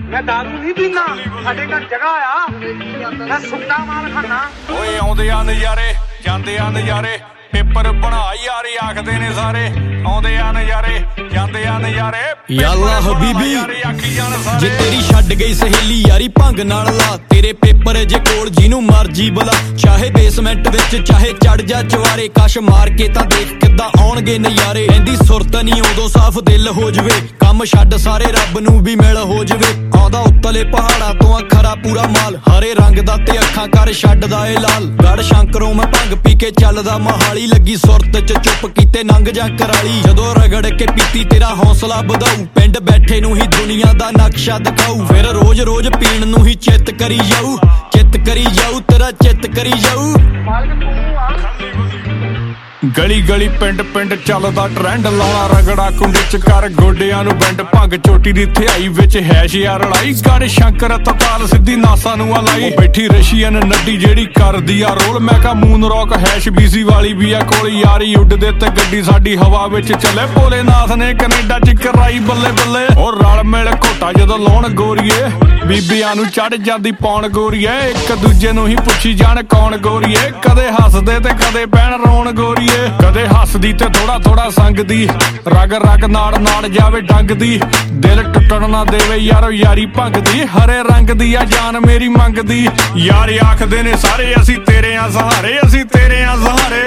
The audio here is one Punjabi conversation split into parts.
मैं दारू नहीं पीना, साडे घर जगह आ, मैं सुक्का माल खाना। ओए आउंदे आ नज़ारे जांदे आ नज़ारे पेपर बना यारी आखदे ने सारे आउंदे आ नज़ारे जांदे आ नज़ारे याल्ला हबीबी जे तेरी छड्ड गई सहेली यारी भंग नाल ला तेरे पेपर जे कोल जिनू मर्जी बुला चाहे बेसमेंट विच चाहे चढ़ जा चवारे कश मार के तां देख किद्दां आउणगे नज़ारे एंदी सुरत नहीं उदों साफ दिल हो जवे कम छड्ड सारे रब नू भी मिल हो जवे आउंदा उत्तले पहाड़ां तों खरा पूरा माल हरे रंग दा ते अखां कर छड्डदा ए लाल गढ़ शंकरों मैं भंग पी के चलदा महाली लगी सुरत च चुप कीते नंग जा कराली जदों रगड़ के पीती तेरा हौसला ਵਧਾਊ ਪਿੰਡ ਬੈਠੇ ਨੂੰ ਹੀ ਦੁਨੀਆ ਦਾ ਨਕਸ਼ਾ ਦਿਖਾਊ ਫਿਰ ਰੋਜ਼ ਰੋਜ਼ ਪੀਣ ਨੂੰ ਹੀ ਚਿੱਤ ਕਰੀ ਜਾਊ ਤੇਰਾ ਚਿੱਤ ਕਰੀ ਜਾਊ ਗਲੀ ਗਲੀ ਪਿੰਡ ਪਿੰਡ ਚੱਲਦਾ ਟ੍ਰੈਂਡ ਲਾਉਣਾ ਰਗੜਾ ਕੁੰਡੇ ਚ ਕਰ ਗੋਡਿਆਂ ਨੂੰ ਬੈਂਡ ਭੰਗ ਚੋਟੀ ਦੀ ਥਿਆਈ ਵਿੱਚ ਹੈਸ਼ ਯਾਰ ਲੜਾਈ ਗੜ ਸ਼ੰਕਰ ਤੋਂ ਕਾਲ ਸਿੱਧੀ ਨਾਸਾ ਨੂੰ ਆ ਲਾਈ ਬੈਠੀ ਰਸ਼ੀਅਨ ਨੱਡੀ ਜਿਹੜੀ ਕਰਦੀ ਆ ਰੋਲ ਮੈਂ ਕਾ ਮੂਨ ਰੌਕ ਹੈਸ਼ ਬੀਸੀ ਵਾਲੀ ਵੀ ਆ ਕੋਲ ਯਾਰੀ ਉੱਡਦੇ ਤੇ ਗੱਡੀ ਸਾਡੀ ਹਵਾ ਵਿੱਚ ਚੱਲੇ ਭੋਲੇਨਾਥ ਨੇ ਕੈਨੇਡਾ ਚ ਕਰਾਈ ਬੱਲੇ ਬੱਲੇ ਔਰ ਰਲ ਮਿਲ ਘੋਟਾ ਜਦੋਂ ਲਾਉਣ ਗੋਰੀਏ ਬੀਬੀਆਂ ਨੂੰ ਚੜ ਜਾਂਦੀ ਪੌਣ ਗੋਰੀਏ ਇੱਕ ਦੂਜੇ ਨੂੰ ਹੀ ਪੁੱਛੀ ਜਾਣ ਕੌਣ ਗੋਰੀਏ ਕਦੇ ਹੱਸਦੇ ਤੇ ਕਦੇ ਪੈਣ ਰੋਣ ਗੋਰੀਏ ਕਦੇ ਹੱਸਦੀ ਤੇ ਥੋੜਾ ਥੋੜਾ ਸੰਗਦੀ ਰਗ ਰਗ ਨਾੜ ਜਾਵੇ ਡੰਗਦੀ ਦਿਲ ਟੁੱਟਣ ਨਾ ਦੇਵੇ ਯਾਰੋ ਯਾਰੀ ਭੰਗਦੀ ਹਰੇ ਰੰਗ ਦੀ ਆ ਜਾਨ ਮੇਰੀ ਮੰਗਦੀ ਯਾਰ ਆਖਦੇ ਨੇ ਸਾਰੇ ਅਸੀਂ ਤੇਰੇ ਆ ਸਹਾਰੇ ਅਸੀਂ ਤੇਰੇ ਆ ਸਹਾਰੇ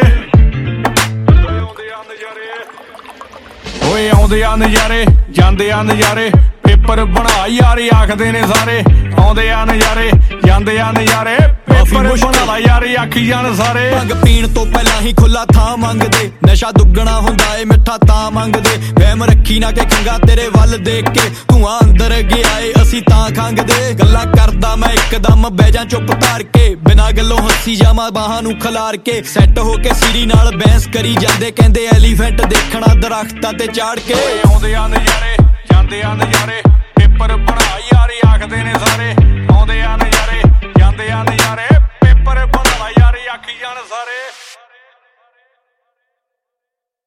ਓਏ ਆਉਂਦੇ ਆ ਨਜ਼ਾਰੇ ਜਾਂਦੇ ਆ ਨਜ਼ਾਰੇ ਪੇਪਰ ਬਣਾ ਯਾਰੀ ਆਖਦੇ ਨੇ ਸਾਰੇ ਆਉਂਦੇ ਆ ਨਜ਼ਾਰੇ ਜਾਂਦੇ ਆ ਨਜ਼ਾਰੇ ਪੇਪਰ ਬਣਾ ਯਾਰੀ ਆਖੀ ਜਾਣ ਸਾਰੇ ਭੰਗ ਪੀਣ ਤੋਂ ਪਹਿਲਾਂ ਹੀ ਖੁੱਲਾ ਥਾਂ ਮੰਗਦੇ ਨਸ਼ਾ ਦੁੱਗਣਾ ਹੁੰਦਾ ਏ ਮਿੱਠਾ ਤਾਂ ਮੰਗਦੇ ਵਹਿਮ ਰੱਖੀ ਨਾ ਕਿ ਖੰਗਾ ਤੇਰੇ ਵੱਲ ਦੇਖ ਕੇ ਧੂਆਂ ਅੰਦਰ ਗਿਆ ਏ ਅਸੀਂ ਤਾਂ ਖੰਗਦੇ ਗੱਲਾਂ ਕਰਦਾ ਮੈਂ ਇੱਕਦਮ ਬਹਿ ਜਾ ਚੁੱਪ ਧਾਰ ਕੇ ਬਿਨਾਂ ਗੱਲੋਂ ਹੱਸੀ ਜਾਵਾਂ ਬਾਹਾਂ ਨੂੰ ਖਿਲਾਰ ਕੇ ਸੈੱਟ ਹੋ ਕੇ ਸੀਰੀ ਨਾਲ ਬਹਿਸ ਕਰੀ ਜਾਂਦੇ ਕਹਿੰਦੇ ਐਲੀਫੈਂਟ ਦੇਖਣਾ ਦਰਖਤਾਂ ਤੇ ਚਾੜ ਕੇ ਆਉਂਦੇ ਆ ਨਜ਼ਾਰੇ ਜਾਂਦੇ ਆ ਨਜ਼ਾਰੇ ਪੇਪਰ ਬਣਾ ਯਾਰੀ ਆਖਦੇ ਨੇ ਸਾਰੇ